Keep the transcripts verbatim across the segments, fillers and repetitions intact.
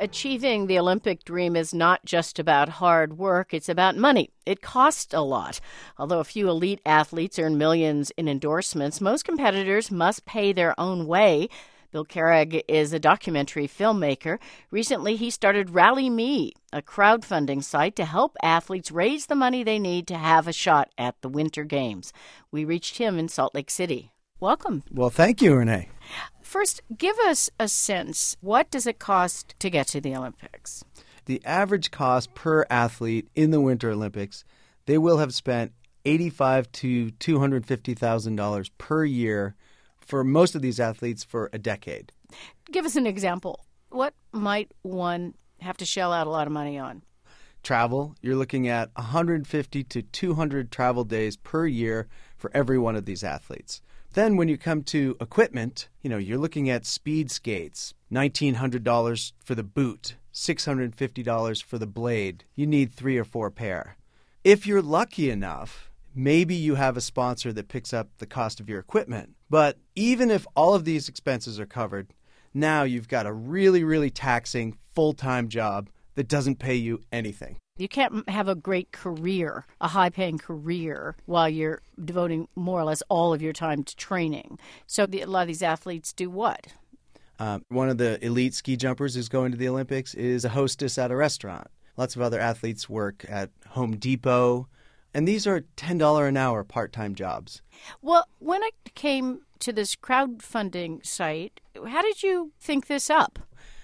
achieving the Olympic dream is not just about hard work, it's about money. It costs a lot. Although a few elite athletes earn millions in endorsements, most competitors must pay their own way. Bill Carrig is a documentary filmmaker. Recently, he started Rally Me, a crowdfunding site to help athletes raise the money they need to have a shot at the Winter Games. We reached him in Salt Lake City. Welcome. Well, thank you, Renee. First, give us a sense. What does it cost to get to the Olympics? The average cost per athlete in the Winter Olympics, they will have spent eighty-five thousand to two hundred fifty thousand dollars per year for most of these athletes for a decade. Give us an example. What might one have to shell out a lot of money on? Travel, you're looking at one hundred fifty to two hundred travel days per year for every one of these athletes. Then when you come to equipment, you know, you're looking at speed skates, nineteen hundred dollars for the boot, six hundred fifty dollars for the blade. You need three or four pair. If you're lucky enough, maybe you have a sponsor that picks up the cost of your equipment. But even if all of these expenses are covered, now you've got a really, really taxing full-time job that doesn't pay you anything. You can't have a great career, a high-paying career, while you're devoting more or less all of your time to training. So the, a lot of these athletes do what? Um, one of the elite ski jumpers who's going to the Olympics is a hostess at a restaurant. Lots of other athletes work at Home Depot. And these are ten dollars an hour part-time jobs. Well, when I came to this crowdfunding site, how did you think this up?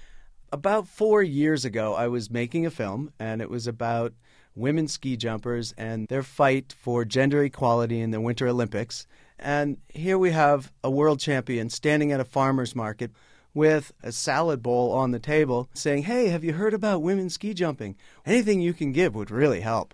About four years ago, I was making a film, and it was about women ski jumpers and their fight for gender equality in the Winter Olympics. And here we have a world champion standing at a farmer's market with a salad bowl on the table saying, "Hey, have you heard about women ski jumping? Anything you can give would really help."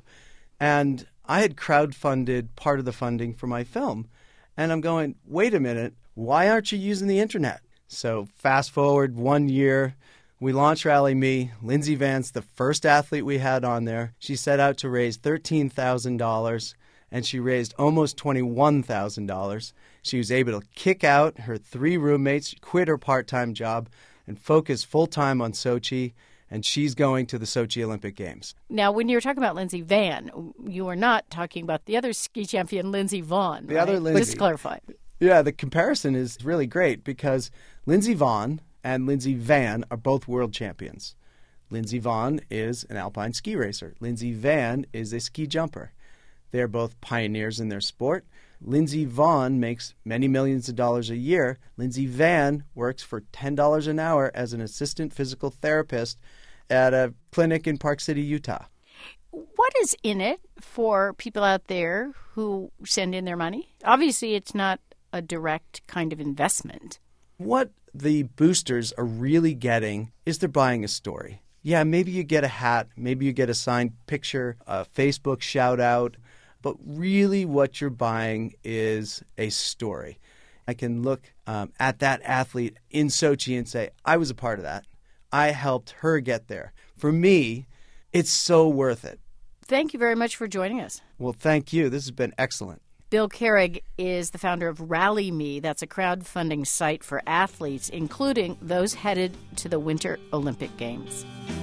And I had crowdfunded part of the funding for my film. And I'm going, wait a minute, why aren't you using the internet? So fast forward one year, we launched Rally Me. Lindsey Vann's the first athlete we had on there. She set out to raise thirteen thousand dollars, and she raised almost twenty-one thousand dollars. She was able to kick out her three roommates, quit her part-time job, and focus full-time on Sochi. And she's going to the Sochi Olympic Games. Now, when you were talking about Lindsey Vann, you were not talking about the other ski champion, Lindsey Vonn, The right? other Lindsey. Just clarify. Yeah, the comparison is really great because Lindsey Vonn and Lindsey Vann are both world champions. Lindsey Vonn is an alpine ski racer. Lindsey Vann is a ski jumper. They're both pioneers in their sport. Lindsey Vonn makes many millions of dollars a year. Lindsey Vann works for ten dollars an hour as an assistant physical therapist at a clinic in Park City, Utah. What is in it for people out there who send in their money? Obviously, it's not a direct kind of investment. What the boosters are really getting is they're buying a story. Yeah, maybe you get a hat, maybe you get a signed picture, a Facebook shout out, but really what you're buying is a story. I can look um, at that athlete in Sochi and say, I was a part of that. I helped her get there. For me, it's so worth it. Thank you very much for joining us. Well, thank you. This has been excellent. Bill Carrig is the founder of Rally Me. That's a crowdfunding site for athletes, including those headed to the Winter Olympic Games.